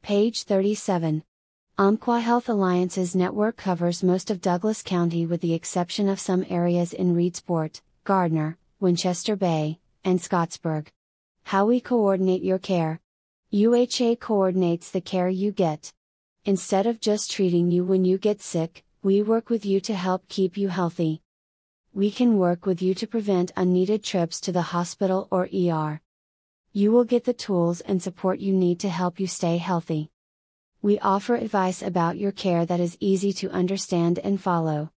Page 37. Umpqua Health Alliance's network covers most of Douglas County with the exception of some areas in Reedsport, Gardner, Winchester Bay, and Scottsburg. How we coordinate your care. UHA coordinates the care you get. Instead of just treating you when you get sick, we work with you to help keep you healthy. We can work with you to prevent unneeded trips to the hospital or ER. You will get the tools and support you need to help you stay healthy. We offer advice about your care that is easy to understand and follow.